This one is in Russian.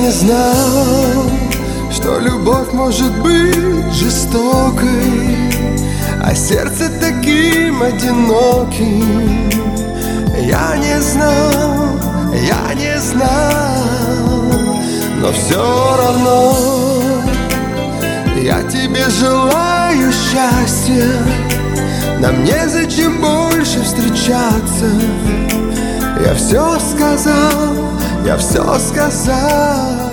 не знал, что любовь может быть жестокой, а сердце таким одиноким. Я не знал, но все равно я тебе желаю счастья. Нам незачем больше встречаться. Я все сказал, я все сказал.